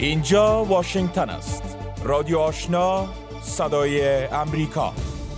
اینجا واشنگتن است. رادیو آشنا، صدای امریکا.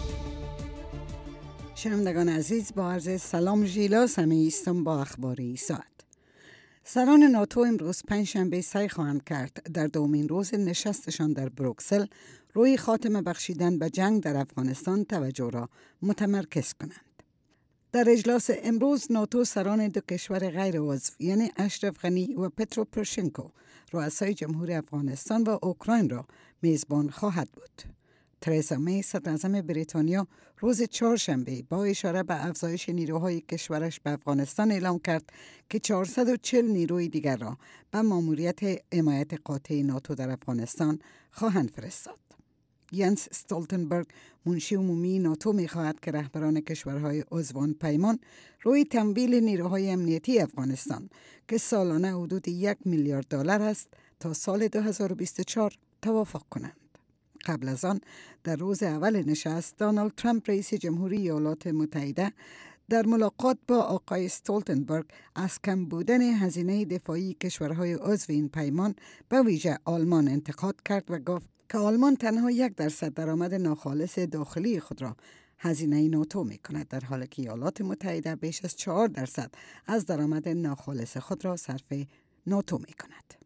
شنوندگان عزیز، با عرض سلام ژیلا سمی استم با اخباری ساعت. سران ناتو امروز پنجشنبه سعی خواهند کرد در دومین روز نشستشان در بروکسل روی خاتمه بخشیدن به جنگ در افغانستان توجه را متمرکز کنند. در اجلاس امروز ناتو سران دو کشور غیر عضو یعنی اشرف غنی و پترو پروشنکو رؤسای جمهوری افغانستان و اوکراین را میزبان خواهد بود. ترزا می صدراعظم بریتانیا روز چهارشنبه با اشاره به افزایش نیروهای کشورش به افغانستان اعلام کرد که 440 نیروی دیگر را به ماموریت حمایت قاطع ناتو در افغانستان خواهند فرستاد. ینس استولتنبرگ منشی عمومی ناتو می‌خواهد که رهبران کشورهای عضوان پیمان روی تمویل نیروهای امنیتی افغانستان که سالانه حدود 1 میلیارد دلار است تا سال 2024 توافق کنند. قبل از آن در روز اول نشست دونالد ترامپ رئیس جمهوری ایالات متحده در ملاقات با آقای استولتنبرگ از کم بودن هزینه دفاعی کشورهای عضو این پیمان به ویژه آلمان انتقاد کرد و گفت که آلمان تنها 1% درآمد ناخالص داخلی خود را هزینه ناتو می کند، در حالی که ایالات متحده بیش از 4% از درآمد ناخالص خود را صرف ناتو می کند.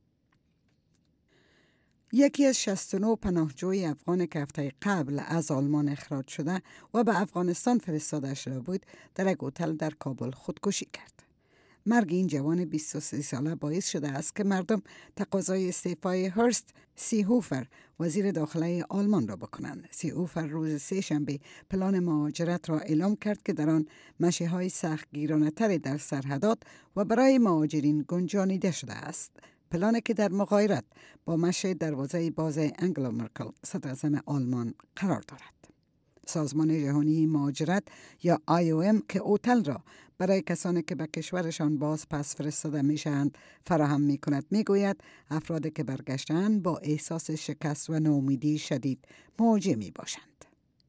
یکی از 69 پناهجوی افغان که هفته قبل از آلمان اخراج شده و به افغانستان فرستاده شده بود در یک هتل در کابل خودکشی کرد. مرگ این جوان 23 ساله باعث شده است که مردم تقاضای استعفای هرست سیهوفر وزیر داخله آلمان را بکنند. سیهوفر روز سه‌شنبه پلان مهاجرت را اعلام کرد که در آن مشی‌های سختگیرانه‌تری در سرحدات و برای مهاجرین گنجانیده شده است. پلانی که در مغایرت با مشی دروازه باز انگلا مرکل صدراعظم آلمان قرار دارد. سازمان جهانی مهاجرت یا IOM که هتل را برای کسانی که به کشورشان باز پس فرستاده میشوند فراهم میکند میگوید افرادی که برگشتند با احساس شکست و ناامیدی شدید مواجه میباشند.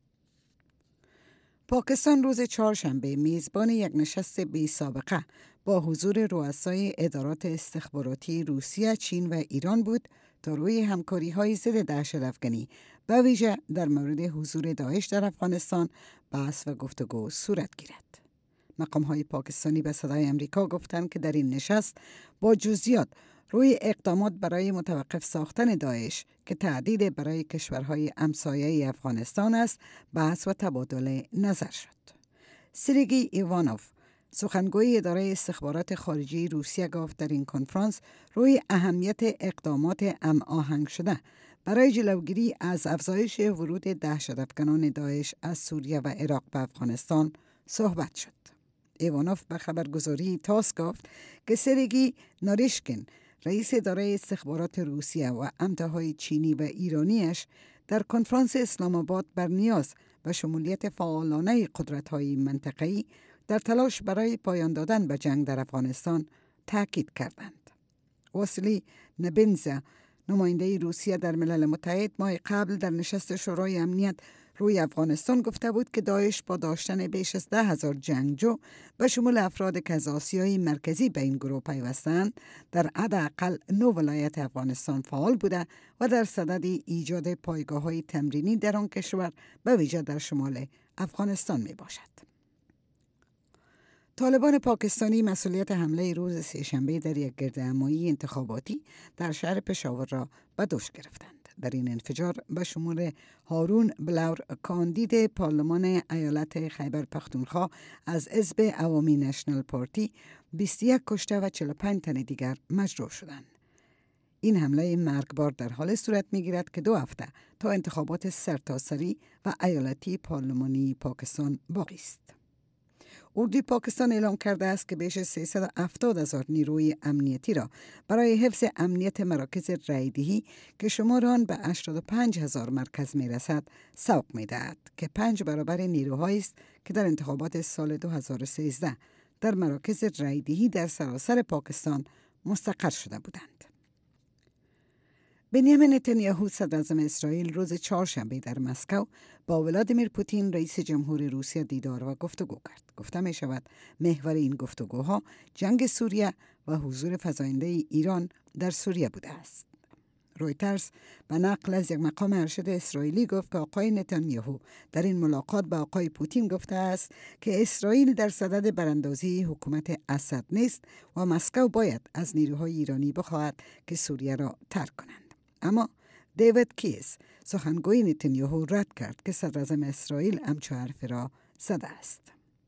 پاکستان روز چهارشنبه میزبان یک نشست بی سابقه با حضور رؤسای ادارات استخباراتی روسیه، چین و ایران بود تا روی همکاری‌های ضد دهشت‌افکنی به ویژه در مورد حضور داعش در افغانستان بحث و گفتگو صورت گیرد. مقام‌های پاکستانی به صدای امریکا گفتند که در این نشست با جزئیات روی اقدامات برای متوقف ساختن داعش که تهدید برای کشورهای همسایه افغانستان است بحث و تبادل نظر شد. سرگئی ایوانوف سخنگوی اداره استخبارات خارجی روسیه گفت در این کنفرانس روی اهمیت اقدامات هماهنگ شده برای جلوگیری از افزایش ورود دهشت‌افکنان داعش از سوریه و عراق به افغانستان صحبت شد. ایوانوف به خبرگزاری تاس گفت که سرگئی ناریشکین رئیس اداره استخبارات روسیه و امتهای چینی و ایرانیش در کنفرانس اسلام آباد بر نیاز و شمولیت فعالانه قدرت‌های منطقه‌ای در تلاش برای پایان دادن به جنگ در افغانستان تاکید کردند. واسیلی نبنزا نماینده روسیه در ملل متحد ماه قبل در نشست شورای امنیت روی افغانستان گفته بود که داعش با داشتن بیش از 10,000 جنگجو به شمول افراد که از آسیای مرکزی به این گروه پیوستند در حداقل 9 ولایت افغانستان فعال بوده و در صدد ایجاد پایگاه‌های تمرینی در آن کشور به ویژه در شمال افغانستان می باشد. طالبان پاکستانی مسئولیت حمله روز سه‌شنبه در یک گردهمایی انتخاباتی در شهر پشاور را به دوش گرفتند. در این انفجار به شمول هارون بلور کاندید پارلمان ایالت خیبر پختونخوا از حزب عوامی نشنل پارتی 21 کشته و 45 تن دیگر مجروح شدند. این حمله مرگبار در حال صورت می‌گیرد که 2 هفته تا انتخابات سرتاسری و ایالتی پارلمانی پاکستان باقی است. اردوی پاکستان اعلام کرده است که بیش از 370,000 نیروی امنیتی را برای حفظ امنیت مراکز رایدهی که شمار آن به 85,000 مرکز می‌رسد سوق می‌دهد که 5 برابر نیروهایی است که در انتخابات سال 2013 در مراکز رایدهی در سراسر پاکستان مستقر شده بودند. بنیامین نتانیاهو صدراعظم اسرائیل روز چهارشنبه در مسکو با ولادیمیر پوتین رئیس جمهور روسیه دیدار و گفتگو کرد. گفته می شود محور این گفتگوها جنگ سوریه و حضور فزاینده ایران در سوریه بوده است. رویترز به نقل از یک مقام ارشد اسرائیلی گفت که آقای نتانیاهو در این ملاقات با آقای پوتین گفته است که اسرائیل در صدد براندازی حکومت اسد نیست و مسکو باید از نیروهای ایرانی بخواهد که سوریه را ترک کنند. اما دیوید کیس سخنگوی نتانیاهو رد کرد که صدراعظم اسرائیل همچو حرف را زده است.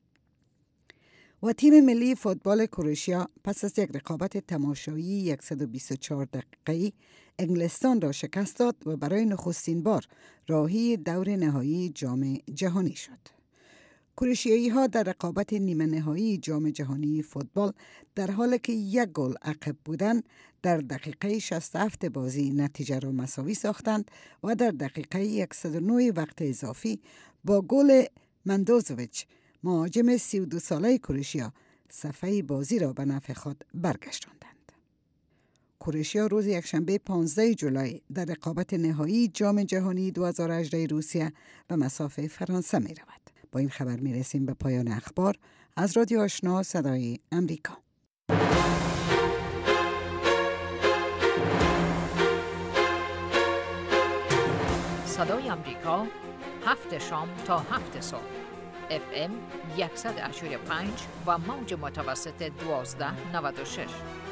و تیم ملی فوتبال کرواتیا پس از یک رقابت تماشایی 124 دقیقه‌ای انگلستان را شکست داد و برای نخستین بار راهی دور نهایی جام جهانی شد. کرواتیایی ها در رقابت نیمه نهایی جام جهانی فوتبال در حالی که یک گل عقب بودند در دقیقه 67 بازی نتیجه را مساوی ساختند و در دقیقه 109 وقت اضافی با گل مندوزویچ مهاجم 32 ساله کرواتیا صفحه بازی را به نفع خود برگشتاندند. کرواتیا روز یکشنبه 15 جولای در رقابت نهایی جام جهانی 2018 روسیه به مصاف فرانسه می رود. با این خبر می رسیم به پایان اخبار از رادیو آشنا صدای امریکا. صدای امریکا 7 شام تا 7 صبح FM 100.5 و موج متوسط 1296.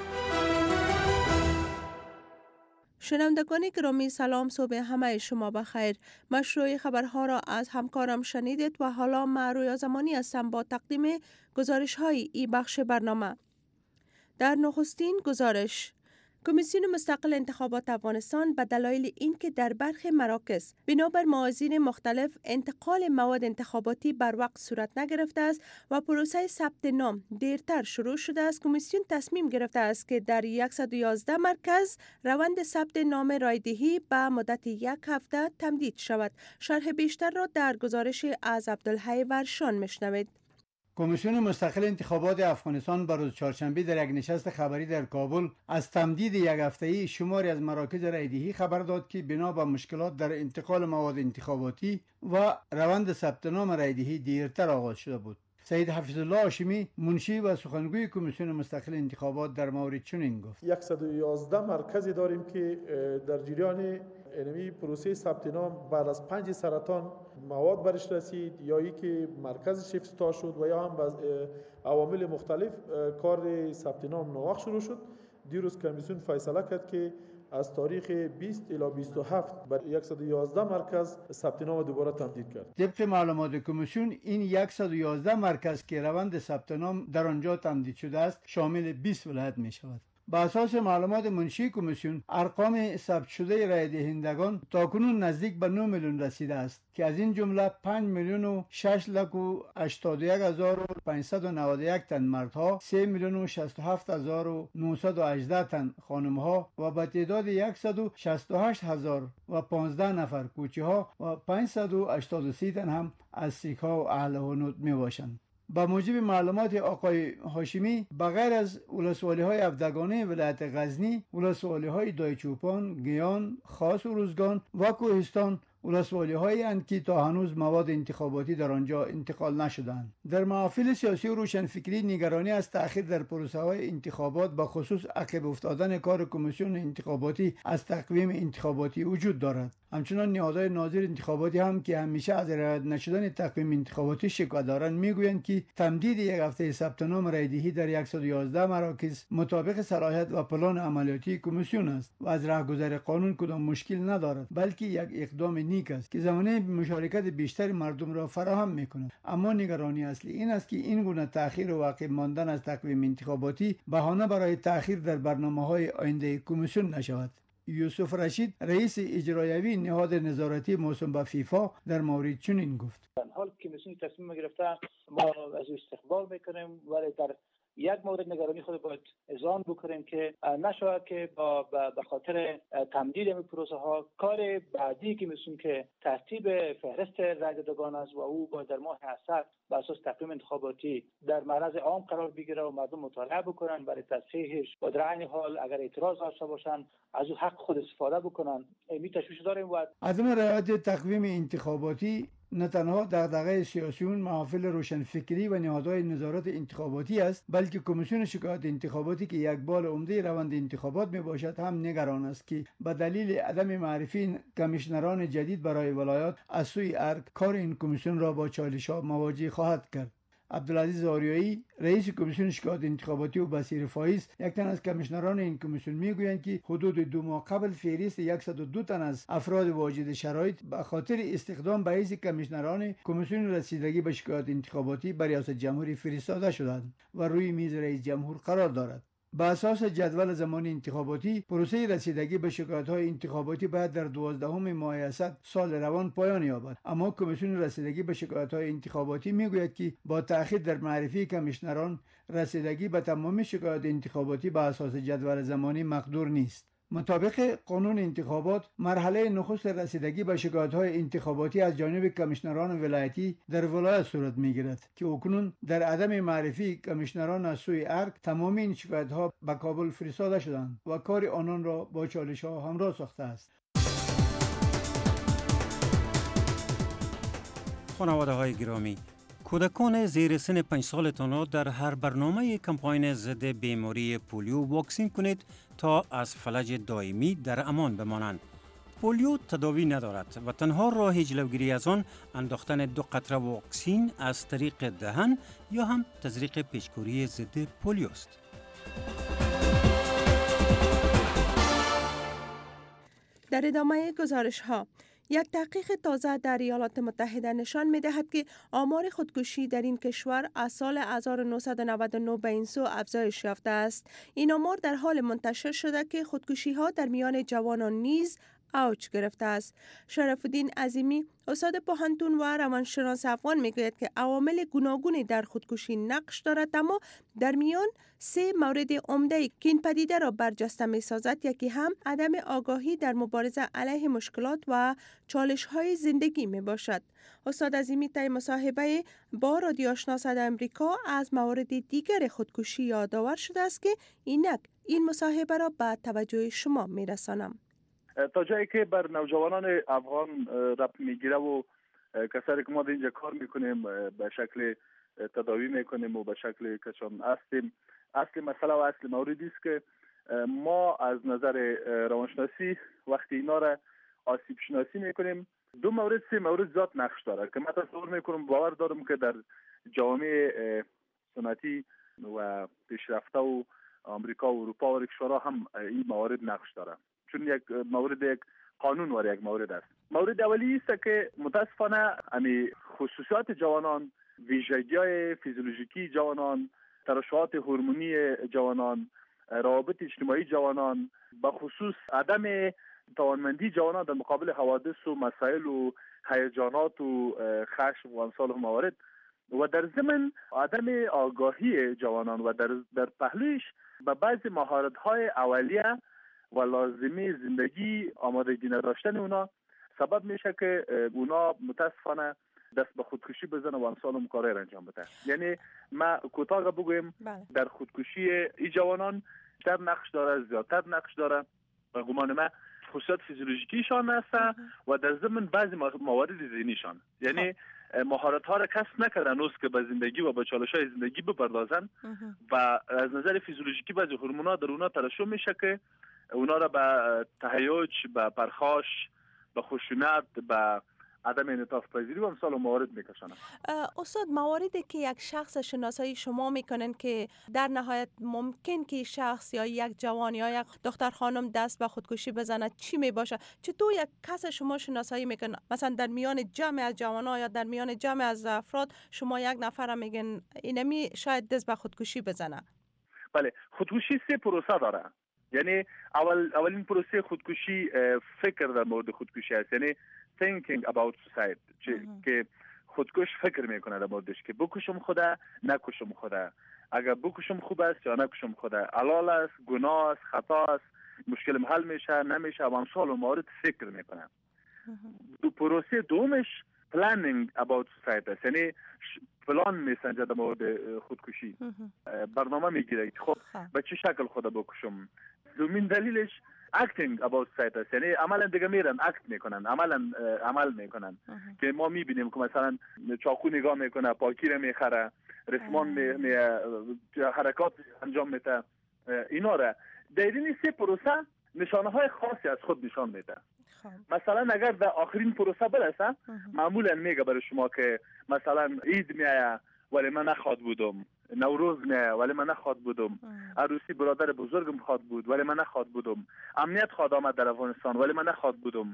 شنوندگان گرامی سلام، صبح همه شما بخیر. مشروع خبرها را از همکارم شنیدید و حالا من رویا زمانی هستم با تقدیم گزارش های ای بخش برنامه. در نخستین گزارش، کمیسیون مستقل انتخابات افغانستان به دلایل اینکه در برخی مراکز بنابر موازین مختلف انتقال مواد انتخاباتی بر وقت صورت نگرفته است و پروسه ثبت نام دیرتر شروع شده است، کمیسیون تصمیم گرفته است که در 111 مرکز روند ثبت نام رایدهی به مدت 1 هفته تمدید شود. شرح بیشتر را در گزارش از عبدالحی ورشان میشنوید. کمیسیون مستقل انتخابات افغانستان بر روز چهارشنبه در یک نشست خبری در کابل از تمدید 1 هفته‌ای شماری از مراکز رایدهی خبر داد که بنا به مشکلات در انتقال مواد انتخاباتی و روند ثبت نام رایدهی دیرتر آغاز شده بود. سید حفیظالله هاشمی منشی و سخنگوی کمیسیون مستقل انتخابات در مورد چنین گفت: 111 مرکزی داریم که در جریان اینمی پروسه ثبت نام بعد از 5 سرطان مواد برش رسید یا ای که مرکز شفتا شد و یا هم باز عوامل مختلف کار ثبت نام ناوقت شروع شد. دیروز کمیسیون فیصله کرد که از تاریخ 20 الی 27 بر 111 مرکز ثبت نام دوباره تمدید کرد. طبق معلومات کمیسیون این 111 مرکز که روند ثبت نام در آنجا تمدید شده است شامل 20 ولایت می شود. با اساس معلومات منشی کمیسیون ارقام ثبت شده رای دهندگان تاکنون نزدیک به 9 میلیون رسیده است که از این جمله 5 میلیون و 6 لک و 81,591 تن مردها، 3 میلیون و 67,918 تن خانمها و به تعداد 168,015 نفر کوچه ها و 583 تن هم از سیک ها و اهل هنود می باشند. با موجب معلومات آقای هاشمی بغیر از ولسوالی های افدگانه ولایت غزنی، ولسوالی های دایچوپان، گیان، خاص و روزگان و کوهستان ولسوالی هایی اند که تا هنوز مواد انتخاباتی در آنجا انتقال نشدند. در محافل سیاسی و روشنفکری نگرانی از تأخیر در پروسه های انتخابات با خصوص عقب افتادن کار کمیسیون انتخاباتی از تقویم انتخاباتی وجود دارد. همچنان نهادهای ناظر انتخاباتی هم که همیشه از رعایت نشدن تقویم انتخاباتی شکوه دارند میگویند که تمدید 1 هفته ثبت نام رایدهی در 111 مراکز مطابق صلاحیت و پلان عملیاتی کمیسیون است و از راهگذر قانون کدام مشکل ندارد، بلکه یک اقدام نیک است که زمینه مشارکت بیشتر مردم را فراهم میکند. اما نگرانی اصلی این است که این گونه تأخیر و عقب ماندن از تقویم انتخاباتی بهانه برای تأخیر در برنامه‌های آینده کمیسیون نشود. یوسف رشید رئیس اجرایی نهاد نظارتی موسوم به فیفا در مورد چنین گفت: حال کمیسیون تصمیم گرفته ما از استقبال میکنیم، ولی در یک مورد نگرانی خود باید اذعان بکنیم که نشود که به خاطر تمدید این پروسه ها کار بعدی که میسون که ترتیب فهرست رایدهندگان است و او باید در ماه اسفند بر اساس تقویم انتخاباتی در معرض عام قرار بگیره و مردم مطالعه بکنن برای تصحیحش و در عین حال اگر اعتراض داشته باشن از او حق خود استفاده بکنن. می تشویش داریم و عدم رعایت تقویم انتخاباتی نه تنها دغدغه سیاسیون، محافل روشنفکری و نهادهای نظارت انتخاباتی است، بلکه کمیسیون شکایات انتخاباتی که یک بال عمده روند انتخابات می باشد هم نگران است که به دلیل عدم معرفی کمیشنران جدید برای ولایات از سوی ارگ کار این کمیسیون را با چالش‌ها مواجه خواهد کرد. عبدالعزیز آریایی رئیس کمیسیون شکایات انتخاباتی و بصیر فایز یک تن از کمیشنران این کمیسیون میگویند که حدود 2 ماه قبل فهرست 102 تن از افراد واجد شرایط به خاطر استخدام به حیث کمیشنران کمیسیون رسیدگی به شکایات انتخاباتی به ریاست جمهوری فرستاده شدند و روی میز رئیس جمهور قرار دارد. با اساس جدول زمانی انتخاباتی، پروسه رسیدگی به شکایت‌های انتخاباتی باید در 12 ماه اسد سال روان پایان یابد، اما کمیسیون رسیدگی به شکایت‌های انتخاباتی میگوید که با تأخیر در معرفی کمیشنران رسیدگی به تمامی شکایات انتخاباتی به اساس جدول زمانی مقدور نیست. مطابق قانون انتخابات، مرحله نخست رسیدگی به شکایت‌های انتخاباتی از جانب کمیشنران ولایتی در ولایت صورت می‌گیرد که اکنون در عدم معرفی کمیشنران از سوی ارگ تمام این شکایت‌ها به کابل فرستاده شدند و کار آنان را با چالش‌ها همراه ساخته است. خانواده‌های گرامی، کودکان زیر سن 5 سالتان را در هر برنامه کمپاین ضد بیماری پولیو واکسین کنید تا از فلج دائمی در امان بمانند. پولیو تداوی ندارد و تنها راه جلوگیری از آن انداختن 2 قطره واکسین از طریق دهن یا هم تزریق پیچکوری ضد پولیو است. در ادامه گزارش ها، یک تحقیق تازه در ایالات متحده نشان می دهد که آمار خودکشی در این کشور از سال 1999 به این سو افزایش یافته است. این آمار در حال منتشر شده که خودکشی ها در میان جوانان نیز اوج گرفته است. شرف الدین عظیمی، استاد پوهنتون و روانشناس افغان میگوید که عوامل گوناگونی در خودکشی نقش دارد، اما در میان 3 مورد عمده که این پدیده را برجسته می‌سازد، یکی هم عدم آگاهی در مبارزه علیه مشکلات و چالش‌های زندگی میباشد. استاد عظیمی طی مصاحبه با رادیو آشنا صدای آمریکا از موارد دیگر خودکشی یادآور شده است که اینک این مصاحبه را به توجه شما میرسانم. تا جایی که بر نوجوانان افغان ربط میگیره و کسایی که ما در اینجا کار میکنیم به شکل تداوی میکنیم و به شکل کشان هستیم، اصل مسئله و اصل موردی است که ما از نظر روانشناسی وقتی اینا را آسیب شناسی میکنیم 2 مورد 3 مورد ذات نقش داره که من تصور میکنم باور دارم که در جامعه سنتی و پیشرفته و آمریکا و اروپا و کشورها هم این موارد نقش داره، چون یک مورد یک قانون و یک مورد است. مورد اولی است که متاسفانه خصوصیات جوانان، ویژگی‌های فیزیولوژیکی جوانان، ترشحات هورمونی جوانان، روابط اجتماعی جوانان، به خصوص عدم توانمندی جوانان در مقابل حوادث و مسائل و هیجانات و خشم و امثال موارد و در ضمن عدم آگاهی جوانان و در پهلوش به بعضی مهارت‌های اولیه و لازمی زندگی آمادگی نداشتن اونا سبب میشه که اونا متاسفانه دست به خودکشی بزنه و امثال کارهای را انجام بده. یعنی ما کوتاه بگویم در خودکشی این جوانان بیشتر نقش داره، زیادتر نقش داره و گمان ما خصوصیات فیزیولوژیکیشان هست و در ضمن بعضی موارد ذهنیشان، یعنی مهارت ها را کسب نکردن است که به زندگی و به چالش های زندگی بپردازن و از نظر فیزیولوژیکی بعضی هورمون‌ها در اونا ترشح میشه که اونا را به تهیج، به پرخاش، به خشونت، به عدم انعطاف پذیری و امثال موارد میکشند. استاد، مواردی که یک شخص شناسایی شما میکنن که در نهایت ممکن که شخص یا یک جوان یا یک دختر خانم دست به خودکشی بزنه چی میباشه؟ چطور یک کس شما شناسایی میکنن؟ مثلا در میان جمع از جوانان یا در میان جمع از افراد شما یک نفر میگن اینمی شاید دست به خودکشی بزنه؟ بله، خودکشی 3 پروسه داره. یعنی اولین پروسه خودکشی فکر در مورد خودکشی است، یعنی thinking about suicide، که خودکش فکر میکنه در موردش که بکشم خدا نکشم خدا، اگر بکشم خوب است یا نکشم خدا، حلال است، گناه است، خطا است، مشکلم حل میشه نمیشه و امثال موارد فکر میکنه. پروسه دومش planning about suicide است، یعنی پلان میسنجه در مورد خودکشی، برنامه میگیره که خب به چه شکل خدا بکشم. دومین دلیلش acting about site است، یعنی عملا دیگه میرن اکت میکنن، عمل میکنن که ما میبینیم که مثلا چاقو نگاه میکنه، پاکی رو میخره، رسمان حرکات انجام میده، اینا را در این سه پروسه نشانه های خاصی از خود نشان میده. مثلا اگر در آخرین پروسه برسه معمولا میگه برای شما که مثلا عید میایه ولی من نخواد بودم، نوروز میایه ولی من نخواد بودم، عروسی برادر بزرگم خواد بود ولی من نخواد بودم، امنیت خواد آمد در افغانستان ولی من نخواد بودم،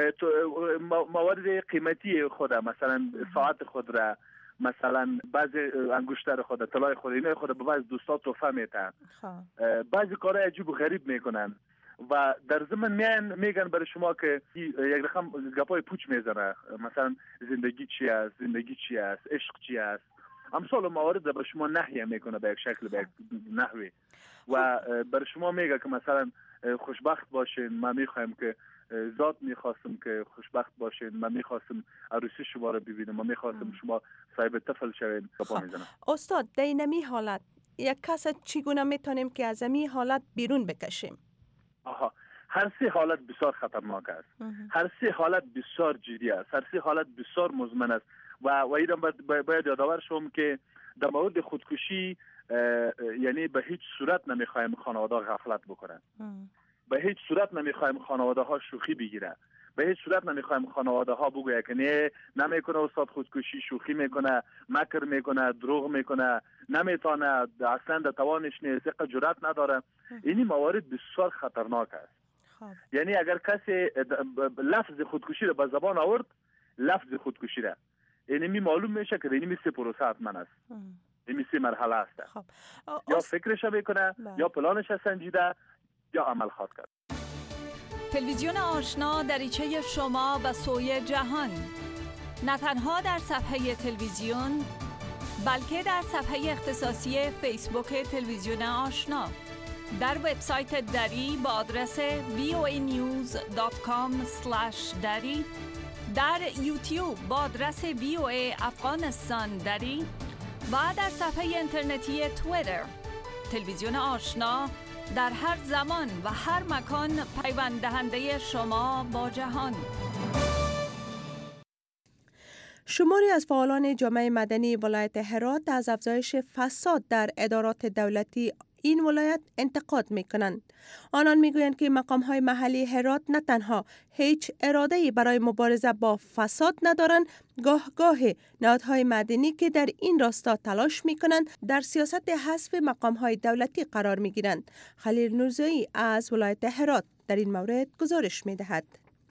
موارد قیمتی خود مثلا ساعت خود را، مثلا بعضی انگشتر خود، طلای خود، اینا خود به بعض دوستا تحفه میتن، بعضی کارهای عجیب و غریب میکنن و در ضمن میگن برای شما که یک رقم گپای پوچ میزنه، مثلا زندگی چی است، زندگی چی است، عشق چی است، امثال موارد به شما نحیه میکنه به یک شکل، به یک نحوی و برای شما میگه که مثلا خوشبخت باشین، من میخوایم که ذات میخواستم که خوشبخت باشین، من میخواستم عروسی شما رو ببینم، من میخواستم شما صاحب طفل شوین. استاد در این حالت یک کس چگونه میتونیم که از این حالت بیرون بکشیم؟ هر سه حالت بسیار خطرناک است، هر سه حالت بسیار جدی است، هر سه حالت بسیار مزمن است و اینا باید یادآور شوم که در مورد خودکشی یعنی به هیچ صورت نمیخوایم خانواده غفلت بکنن، به هیچ صورت نمیخوایم خانواده ها شوخی بگیره، به هیچ صورت نمیخوایم خانواده ها بگوید که نه نمیکنه استاد خودکشی، شوخی میکنه، مکر میکنه، دروغ میکنه، نمیتونه، اصلا در توانش نیست، جرأت نداره. این موارد بسیار خطرناک است. یعنی اگر کسی لفظ خودکشی رو به زبان آورد، لفظ خودکشی را، یعنی معلوم میشه که این سه پروسه حتما است، این سه مرحله است. یا فکرش میکنه، یا پلانش سنجیده، یا عمل خواهد کرد. تلویزیون آشنا دریچه شما به سوی جهان، نه تنها در صفحه تلویزیون بلکه در صفحه اختصاصی فیسبوک تلویزیون آشنا، در وبسایت دری با آدرس voanews.com/dari، در یوتیوب با آدرس VOA افغانستان دری و در صفحه اینترنتی توییتر. تلویزیون آشنا در هر زمان و هر مکان پیوند دهنده شما با جهان. شماری از فعالان جامعه مدنی ولایت هرات از افزایش فساد در ادارات دولتی این ولایت انتقاد می‌کنند. آنان می‌گویند که مقام‌های محلی هرات نه تنها هیچ اراده‌ای برای مبارزه با فساد ندارند، گاه نهادهای مدنی که در این راستا تلاش می‌کنند در سیاست حذف مقام‌های دولتی قرار می‌گیرند. خلیل نورزایی از ولایت هرات در این مورد گزارش می‌دهد.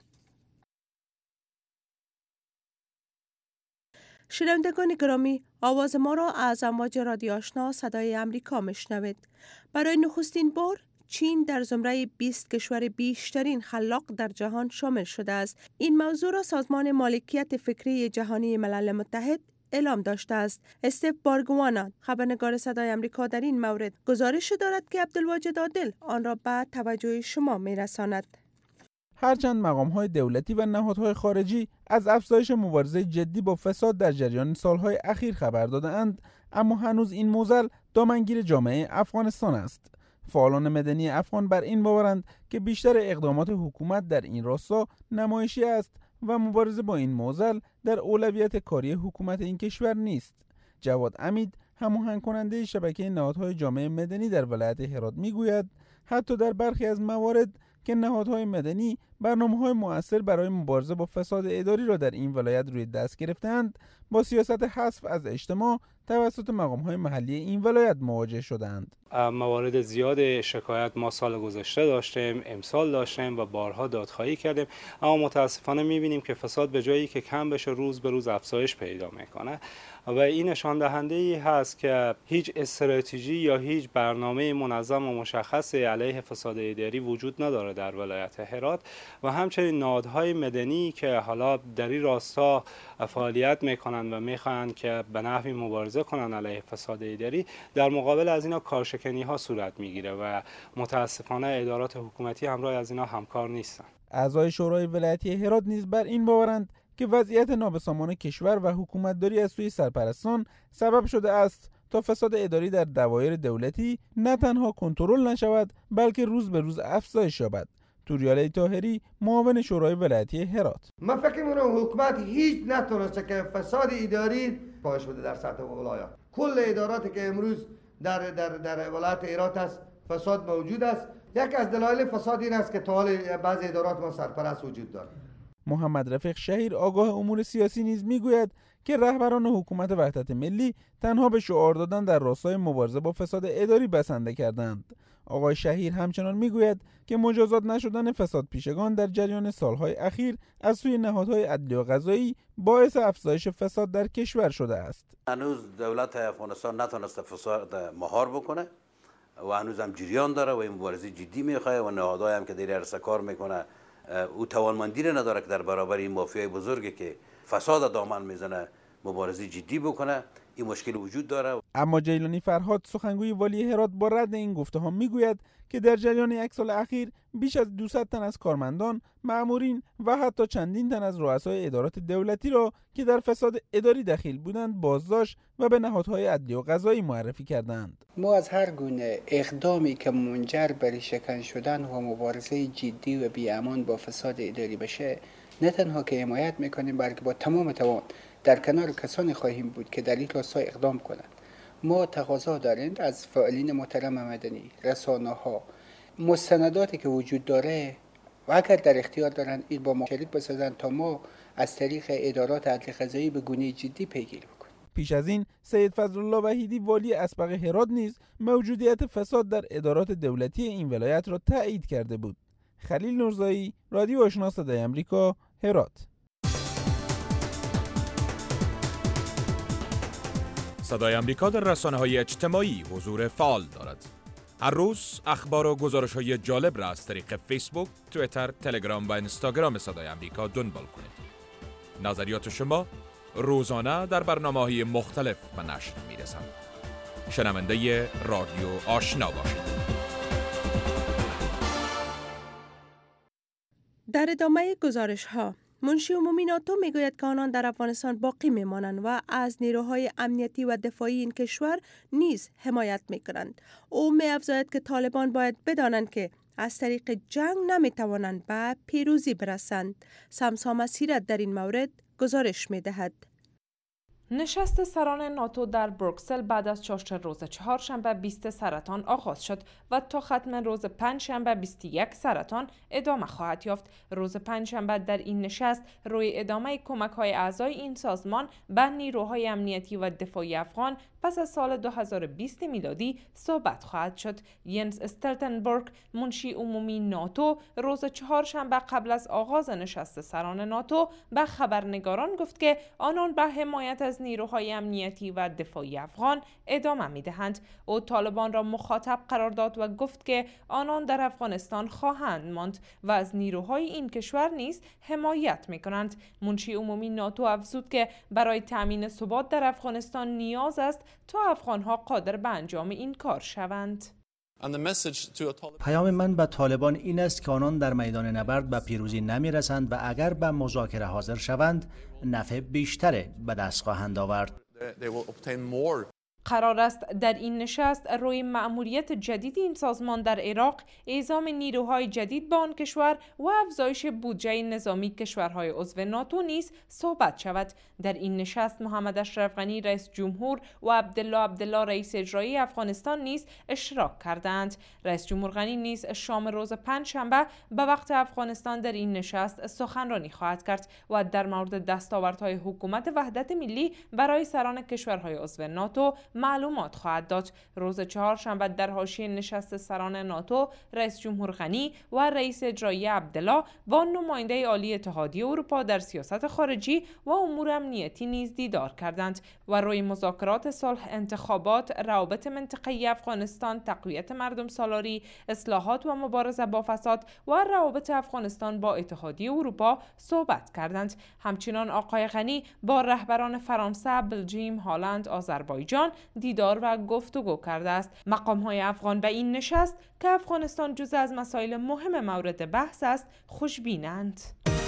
شنوندگان گرامی، آواز ما را از امواج رادیو آشنا صدای امریکا میشنوید. برای نخستین بار چین در زمره 20 کشور بیشترین خلاق در جهان شامل شده است. این موضوع را سازمان مالکیت فکری جهانی ملل متحد اعلام داشته است. استیو بارگوانا، خبرنگار صدای امریکا، در این مورد گزارش دارد که عبدالواجد عادل آن را به توجه شما میرساند. هرچند مقام‌های دولتی و نهادهای خارجی از افزایش مبارزه جدی با فساد در جریان سالهای اخیر خبر داده‌اند، اما هنوز این معضل دامنگیر جامعه افغانستان است. فعالان مدنی افغان بر این باورند که بیشتر اقدامات حکومت در این راستا نمایشی است و مبارزه با این معضل در اولویت کاری حکومت این کشور نیست. جواد امید، هماهنگ کننده شبکه نهادهای جامعه مدنی در ولایت هرات، میگوید حتی در برخی از موارد که نهادهای مدنی برنامه‌های مؤثر برای مبارزه با فساد اداری را در این ولایت روی دست گرفتند، با سیاست حذف از اجتماع توسط مقام‌های محلی این ولایت مواجه شدند. موارد زیاد شکایت ما سال گذشته داشتیم، امسال داشتیم و بارها دادخواهی کردیم، اما متاسفانه می‌بینیم که فساد به جایی که کم بشه روز به روز افزایش پیدا می‌کنه و این نشان دهنده ای هست که هیچ استراتژی یا هیچ برنامه منظم و مشخصی علیه فساد اداری وجود نداره در ولایت هرات و همچنین نهادهای مدنی که حالا در این راستا فعالیت میکنن و میخوان که به نحوی مبارزه کنن علیه فساد اداری، در مقابل از اینا کارشکنی ها صورت میگیره و متاسفانه ادارات حکومتی همراه از اینا همکار نیستن. اعضای شورای ولایتی هرات نیز بر این باورند که وضعیت نابسامان کشور و حکومتداری از سوی سرپرستان سبب شده است تا فساد اداری در دوایر دولتی نه تنها کنترل نشود بلکه روز به روز افزایش یابد. توریالی طاهری معاون شورای ولایتی هرات. من فکر می‌کنم حکومت هیچ نتونسته که فساد اداری کاهش بده در سطح ولایات. کل اداراتی که امروز در ولایت هرات است فساد موجود است. یک از دلایل فساد این است که تا حال بعضی ادارات ما سرپرست وجود دارد. محمد رفیق شهیر آگاه امور سیاسی نیز میگوید که رهبران حکومت وحدت ملی تنها به شعار دادن در راستای مبارزه با فساد اداری بسنده کردند. آقای شهیر همچنان میگوید که مجازات نشدن فساد پیشگان در جریان سالهای اخیر از سوی نهادهای عدلی و قضایی باعث افزایش فساد در کشور شده است. هنوز دولت افغانستان نتونسته فساد مهار بکنه و هنوز هم جریان داره و این مبارزه جدی میخواه و نهادهای هم که در عرصه کار میکنه او توانمندی را نداره که در برابر این مافیای بزرگی که فساد دامن میزنه مبارزه جدی بکنه. این مشکل وجود داره. اما جیلانی فرهاد سخنگوی والی هرات با رد این گفته ها میگوید که در جریان یک سال اخیر بیش از 200 تن از کارمندان، مأمورین و حتی چندین تن از رؤسای ادارات دولتی را که در فساد اداری دخیل بودند بازداشت و به نهادهای عدلی و قضایی معرفی کردند. ما از هر گونه اقدامی که منجر به ریشه‌کن شدن و مبارزه جدی و بی‌امان با فساد اداری بشه نه تنها که حمایت میکنیم بلکه با تمام توان در کنار کسانی خواهیم بود که در این راستا اقدام کنند. ما تقاضا داریم از فعالین محترم مدنی، رسانه‌ها، مستنداتی که وجود داره و اگر در اختیار دارند این با ما شریک بسازند تا ما از طریق ادارات عدل قضایی به گونه جدی پیگیری بکنیم. پیش از این سید فضلالله وحیدی والی اسبق هرات نیز موجودیت فساد در ادارات دولتی این ولایت را تایید کرده بود. خلیل نورزایی، رادیو آشنا صدای آمریکا، هرات. صدای آمریکا در رسانه‌های اجتماعی حضور فعال دارد. هر روز اخبار و گزارش‌های جالب را از طریق فیسبوک، توییتر، تلگرام و اینستاگرام صدای آمریکا دنبال کنید. نظریات شما روزانه در برنامه‌های مختلف به نشر می‌رسند. شنونده رادیو آشنا باشید. در ادامه گزارش‌ها منشی عمومی ناتو میگوید که آنان در افغانستان باقی میمانند و از نیروهای امنیتی و دفاعی این کشور نیز حمایت میکنند. او می‌افزاید که طالبان باید بدانند که از طریق جنگ نمیتوانند به پیروزی برسند. سمسام سیرت در این مورد گزارش میدهد. نشست سران ناتو در بروکسل بعد از چاشت روز چهارشنبه 20 سرطان آغاز شد و تا ختم روز پنجشنبه 21 سرطان ادامه خواهد یافت. روز پنجشنبه در این نشست روی ادامه کمک‌های اعضای این سازمان به نیروهای امنیتی و دفاعی افغان پس از سال 2020 میلادی صحبت خواهد شد. ینس استلتنبرگ منشی عمومی ناتو روز چهارشنبه قبل از آغاز نشست سران ناتو به خبرنگاران گفت که آنان به حمایت از نیروهای امنیتی و دفاعی افغان ادامه می‌دهند. او طالبان را مخاطب قرار داد و گفت که آنان در افغانستان خواهند ماند و از نیروهای این کشور نیز حمایت می‌کنند. منشی عمومی ناتو افزود که برای تأمین ثبات در افغانستان نیاز است تا افغان‌ها قادر به انجام این کار شوند. پیام من به طالبان این است که آنان در میدان نبرد به پیروزی نمی‌رسند و اگر به مذاکره حاضر شوند نفع بیشتری به دست خواهند آورد. قرار است در این نشست روی مأموریت جدید این سازمان در عراق، اعزام نیروهای جدید به آن کشور و افزایش بودجه نظامی کشورهای عضو ناتو نیز صحبت شود. در این نشست محمد اشرف غنی رئیس جمهور و عبدالله رئیس اجرایی افغانستان نیز اشتراک کردند. رئیس جمهور غنی نیز شام روز پنجشنبه به وقت افغانستان در این نشست سخنرانی خواهد کرد و در مورد دستاوردهای حکومت وحدت ملی برای سران کشورهای عضو ناتو معلومات خواهد داد. روز چهارشنبه در حاشیه نشست سران ناتو رئیس جمهور غنی و رئیس اجرایی عبدالله با نماینده عالی اتحادیه اروپا در سیاست خارجی و امور امنیتی نیز دیدار کردند و روی مذاکرات صلح، انتخابات، روابط منطقه‌ای افغانستان، تقویت مردم سالاری، اصلاحات و مبارزه با فساد و روابط افغانستان با اتحادیه اروپا صحبت کردند. همچنین آقای غنی با رهبران فرانسه، بلژیم، هلند، آذربایجان دیدار و گفتگو کرده است. مقام‌های افغان به این نشست که افغانستان جزء از مسائل مهم مورد بحث است خوشبینند.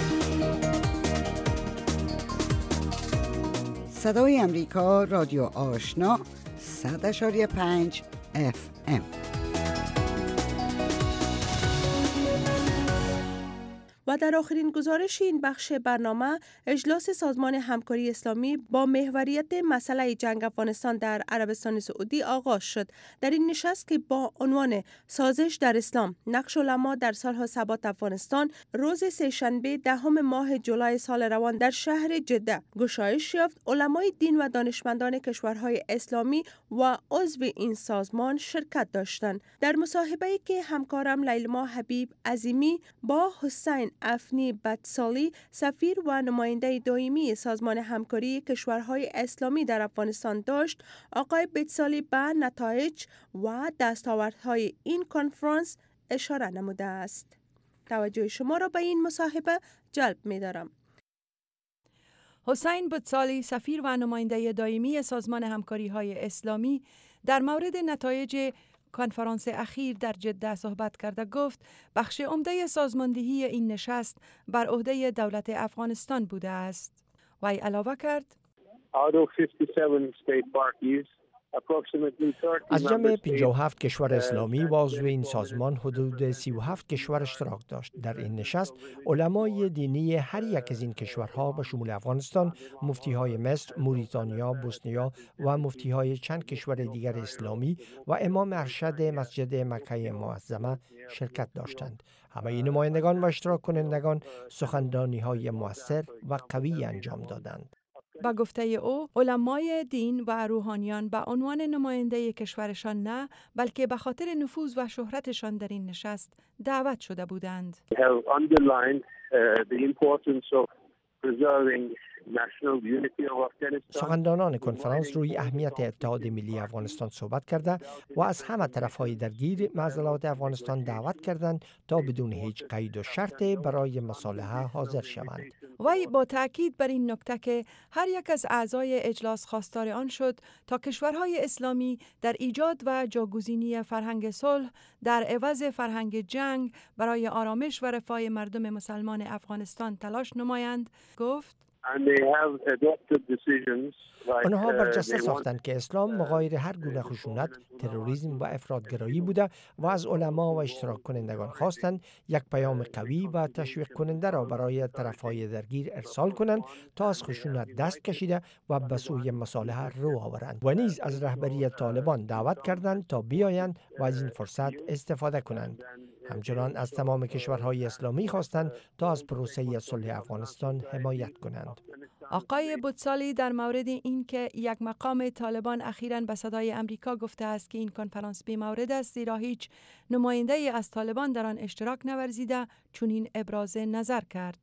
صدای امریکا، رادیو آشنا 100.5 FM. و در آخرین گزارش این بخش برنامه، اجلاس سازمان همکاری اسلامی با محوریت مسئله جنگ افغانستان در عربستان سعودی آغاز شد. در این نشست که با عنوان سازش در اسلام، نقش علما در صلح و ثبات افغانستان، روز سه‌شنبه 10 ماه جولای سال روان در شهر جده گشایش یافت، علمای دین و دانشمندان کشورهای اسلامی و عضو این سازمان شرکت داشتند. در مصاحبه‌ای که همکارم لیلما حبیب عظیمی با حسین افنی بتسالی، سفیر و نماینده دائمی سازمان همکاری کشورهای اسلامی در افغانستان داشت، آقای بتسالی به نتایج و دستاوردهای این کنفرانس اشاره نموده است. توجه شما را به این مصاحبه جلب می دارم. حسین بتسالی، سفیر و نماینده دائمی سازمان همکاری‌های اسلامی، در مورد نتایج کنفرانس اخیر در جده صحبت کرده گفت بخش عمده سازماندهی این نشست بر عهده دولت افغانستان بوده است. وی علاوه کرد: از جمع 57 کشور اسلامی و عضو این سازمان حدود 37 کشور اشتراک داشت. در این نشست علمای دینی هر یک از این کشورها به شمول افغانستان، مفتیهای مصر، موریتانیا، بوسنیا و مفتیهای چند کشور دیگر اسلامی و امام ارشد مسجد مکه معظمه شرکت داشتند. همه این نمایندگان و اشتراک کنندگان سخنرانی‌های مؤثر و قوی انجام دادند. با گفته او، علمای دین و روحانیان به عنوان نماینده کشورشان نه، بلکه به خاطر نفوذ و شهرتشان در این نشست دعوت شده بودند. سخنرانان کنفرانس روی اهمیت اتحاد ملی افغانستان صحبت کرده و از همه طرفهای درگیر معضلات افغانستان دعوت کردند تا بدون هیچ قید و شرط برای مصالحه حاضر شوند. وی با تأکید بر این نکته که هر یک از اعضای اجلاس خواستار آن شد تا کشورهای اسلامی در ایجاد و جاگزینی فرهنگ صلح در عوض فرهنگ جنگ برای آرامش و رفاه مردم مسلمان افغانستان تلاش نمایند، گفت. آنها برجسته ساختند که اسلام مغایر هر گونه خشونت، تروریسم و افراطگرایی بوده و از علما و اشتراک کنندگان خواستند یک پیام قوی و تشویق کننده را برای طرفهای درگیر ارسال کنند تا از خشونت دست کشیده و به سوی مصالحه رو آورند و نیز از رهبری طالبان دعوت کردند تا بیایند و از این فرصت استفاده کنند. همچنان از تمام کشورهای اسلامی خواستند تا از پروسه صلح افغانستان حمایت کنند. آقای بتسالی در مورد اینکه یک مقام طالبان اخیراً به صدای امریکا گفته است که این کنفرانس بی‌مورد است زیرا هیچ نماینده از طالبان در آن اشتراک نورزیده، چنین ابراز نظر کرد.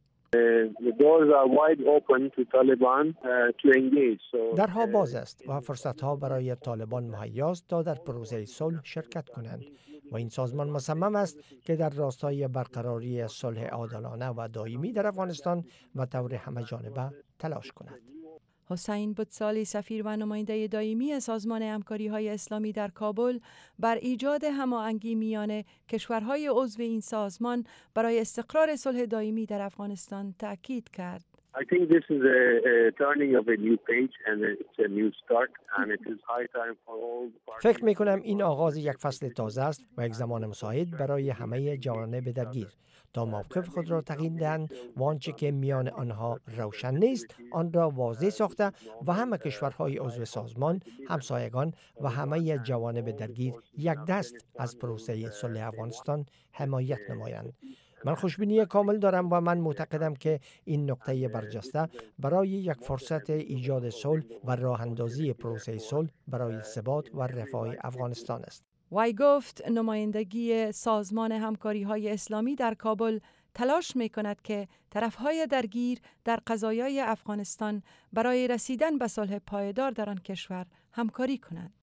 درها باز است و فرصتها برای طالبان مهیاست تا در پروسه صلح شرکت کنند و این سازمان مصمم است که در راستای برقراری صلح عادلانه و دائمی در افغانستان و طور همه جانبه تلاش کند. حسین بتسالی، سفیر و نماینده دائمی سازمان همکاری‌های اسلامی در کابل، بر ایجاد هماهنگی میان کشورهای عضو این سازمان برای استقرار صلح دائمی در افغانستان تأکید کرد. I think this is a turning of a new page and it's a new start and it is high time for all. فکر می‌کنم این آغاز یک فصل تازه است و یک زمان مساعد برای همه جوانب درگیر تا موقف خود را تغییر دهند و آنچه که میان آنها روشن نیست آن را واضح ساخته و همه کشورهای عضو سازمان، همسایگان و همه جوانب درگیر یک دست از پروسه صلح افغانستان حمایت نمایند. من خوشبینی کامل دارم و من معتقدم که این نقطه برجسته برای یک فرصت ایجاد صلح و راه اندازی پروسه صلح برای ثبات و رفاه افغانستان است. وی گفت نمایندگی سازمان همکاری‌های اسلامی در کابل تلاش می‌کند که طرف‌های درگیر در قضایای افغانستان برای رسیدن به صلح پایدار در آن کشور همکاری کنند.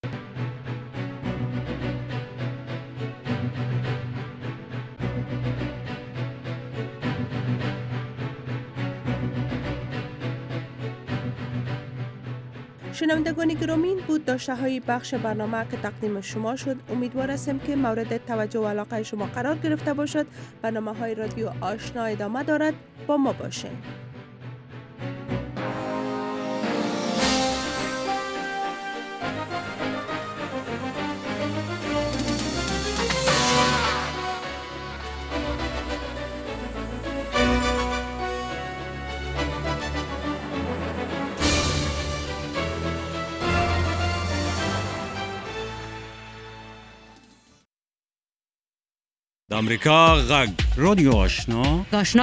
شنوندگان گرامی، بود داشته های بخش برنامه که تقدیم شما شد. امیدوار هستم که مورد توجه و علاقه شما قرار گرفته باشد. برنامه های رادیو آشنا ادامه دارد. با ما باشین. آمریکا غږ رادیو آشنا